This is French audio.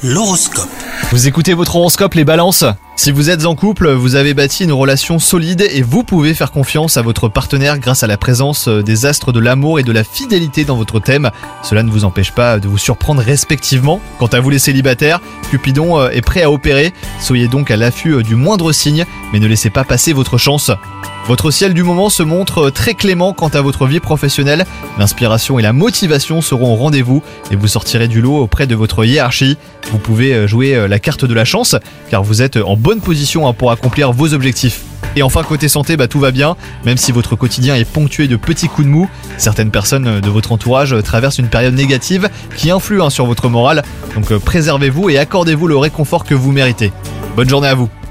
L'horoscope. Vous écoutez votre horoscope les balances ? Si vous êtes en couple, vous avez bâti une relation solide et vous pouvez faire confiance à votre partenaire grâce à la présence des astres de l'amour et de la fidélité dans votre thème. Cela ne vous empêche pas de vous surprendre respectivement. Quant à vous les célibataires, Cupidon est prêt à opérer. Soyez donc à l'affût du moindre signe, mais ne laissez pas passer votre chance. Votre ciel du moment se montre très clément quant à votre vie professionnelle. L'inspiration et la motivation seront au rendez-vous et vous sortirez du lot auprès de votre hiérarchie. Vous pouvez jouer la carte de la chance car vous êtes en bonne position pour accomplir vos objectifs. Et enfin côté santé, tout va bien, même si votre quotidien est ponctué de petits coups de mou. Certaines personnes de votre entourage traversent une période négative qui influe sur votre morale. Donc préservez-vous et accordez-vous le réconfort que vous méritez. Bonne journée à vous.